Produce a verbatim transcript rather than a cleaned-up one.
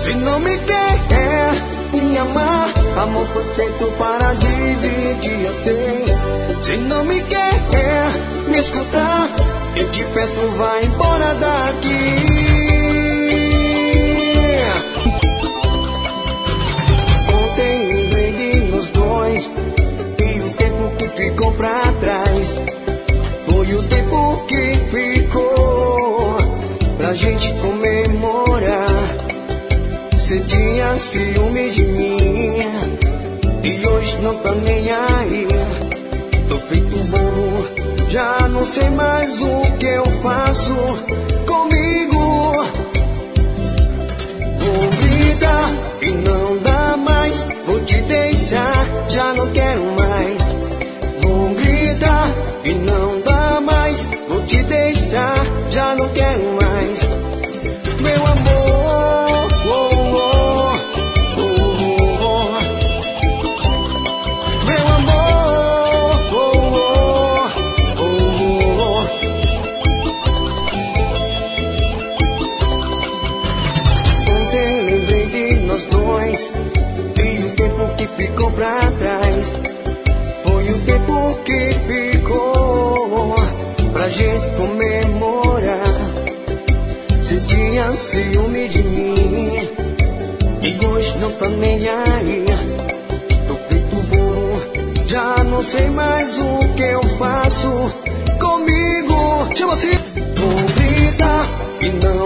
Se não me quer me amar, amor foi feito para dividir, eu sei. Se não me quer me escutar, eu te peço, vai embora daqui. Ontem lembrei de nós dois e o tempo que ficou pra trás. Foi o tempo que ficou pra gente comemorar. Cê tinha ciúme de mim e hoje não tá nem aí. Tô feito bobo, já não sei mais o que eu faço comigo. Vou gritar e não dá mais, vou te deixar, já não quero mais. Vou gritar e não dá mais, vou te deixar, já não quero mais. Meu amor, oh, oh, oh, oh. Meu amor, oh, oh, oh, oh. Ontem lembrei de nós dois e o tempo que ficou pra trás. Foi o tempo que ficou pra gente comemorar. Cê tinha ciúme de mim e hoje não tá nem aí. Tô feito burro, já não sei mais o que eu faço comigo. Chama assim. Vou gritar e não